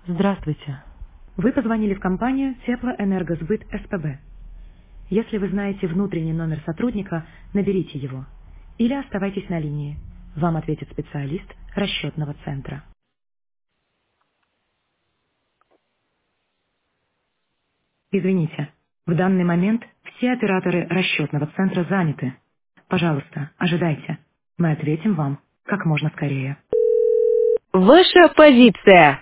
Здравствуйте. Вы позвонили в компанию Теплоэнергосбыт СПБ. Если вы знаете внутренний номер сотрудника, наберите его. Или оставайтесь на линии. Вам ответит специалист расчетного центра. Извините, в данный момент все операторы расчетного центра заняты. Пожалуйста, ожидайте. Мы ответим вам как можно скорее. Ваша позиция.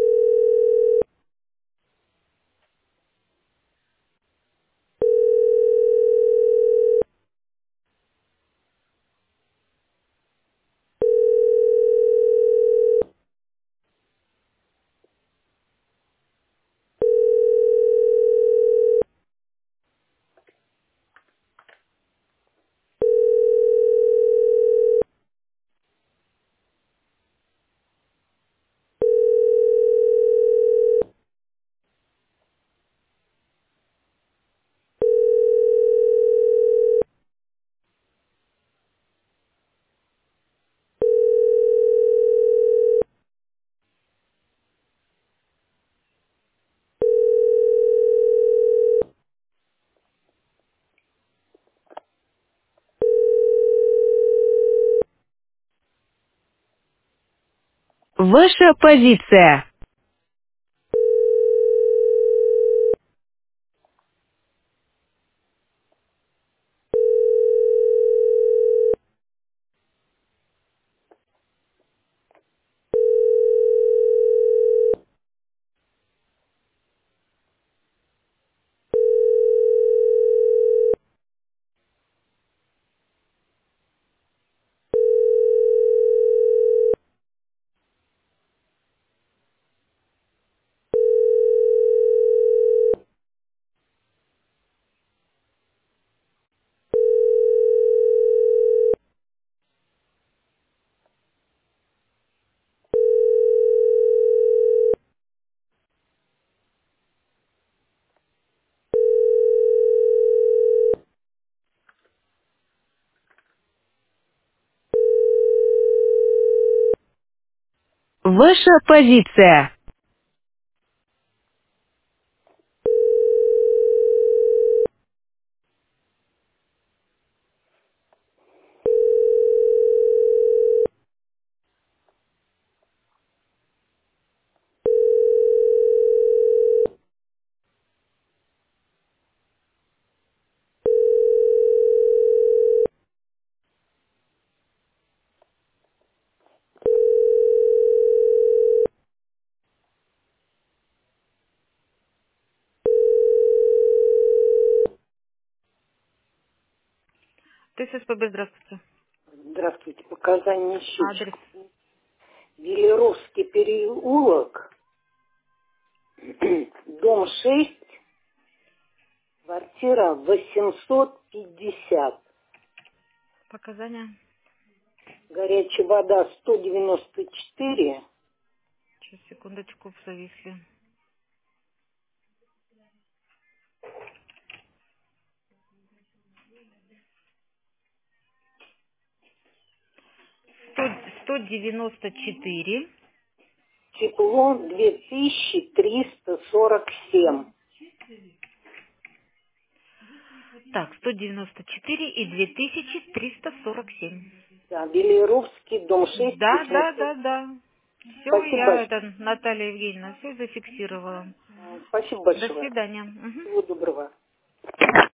Ваша позиция. Ваша позиция. ТССПБ, здравствуйте. Здравствуйте. Показания Адрес. счетчиков. Велеровский переулок, дом 6, квартира 850. Показания. Горячая вода 194. Сейчас, секундочку, зависли. 194. Тепло 2347. Так, 194 и 2347. Да, Велеровский, дом 6, Да, да, 800. да, да. Все, Спасибо я большое. это, Наталья Евгеньевна, все зафиксировала. Спасибо До большое. свидания. Мгм. Всего доброго.